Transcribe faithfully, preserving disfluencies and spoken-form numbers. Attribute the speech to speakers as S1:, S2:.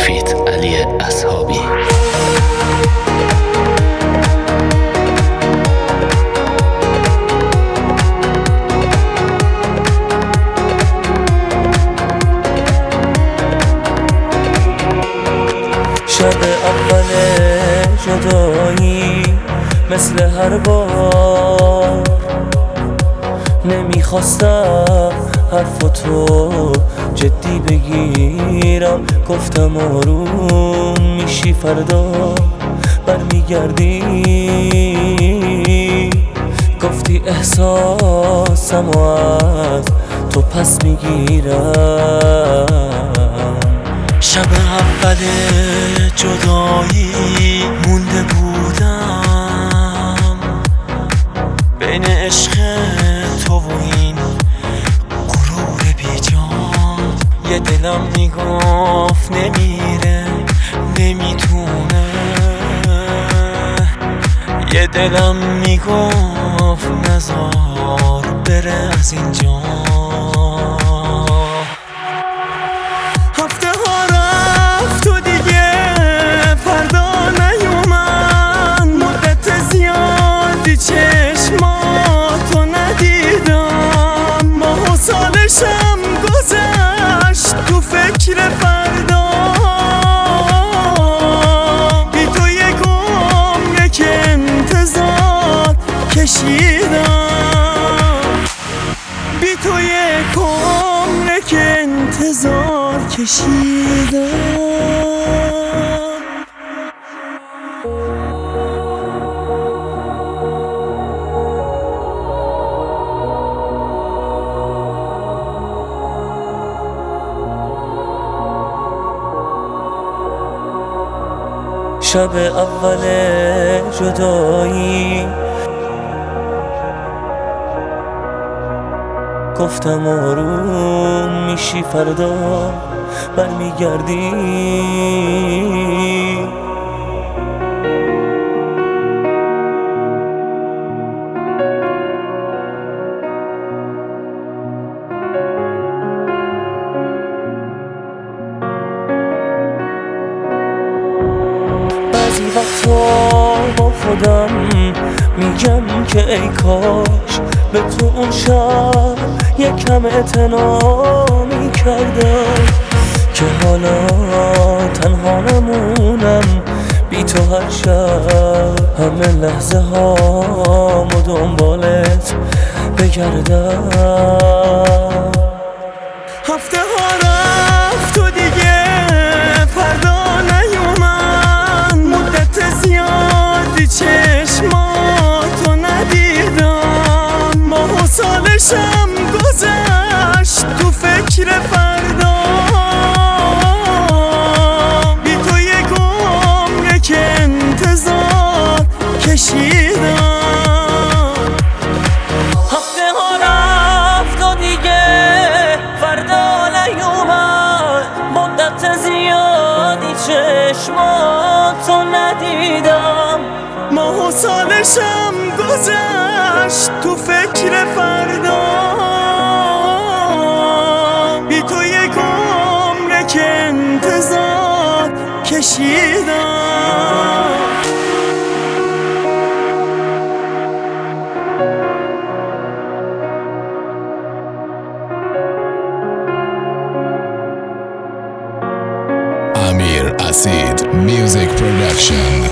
S1: فیت علی اصحابی.
S2: شب اول جدایی مثل هر بار نمیخواستم حرفتو جدی بگیرم، گفتم آروم میشی فردا برمیگردی، گفتی احساسم و از تو پس میگیرم.
S3: شب اول جدایی مونده بودم بین عشق تو و این غرور بیجان. یه دلم میگفت نمیره نمیتونه، یه دلم میگفت نزار بره از اینجا. هفته ها رفت و دیگه فردا نیومد، مدت زیادی چشماتو ندیدم، ماه و سالشم گذشت تو فکر فردا. بی تو یک عمره که انتظار کشیدم، بی تو یک عمره که انتظار کشیدم.
S2: شب اول جدایی گفتم آروم میشی فردا برمیگردی، بعضی وقتا با خودم میگم که ای کاش به تو اون شب یکم اعتنا میکردم، که حالا تنها نمونم بی تو هر شب همه لحظه هامو دنبالت بگردم.
S3: هفته ها رفت و دیگه فردا نیومد، مدت زیادی چشماتو ندیدم، ماه و سالشم گذشت تو فکر فردا. بی تو یک عمره که انتظار کشیدم. هفته ها رفت و دیگه فردا نیومد، مدت زیادی چشماتو ندیدم، ماه و سالشم گذشت تو فکر فردا. بی تو یک عمره که انتظار کشیدم.
S4: Amir Acid Music Production.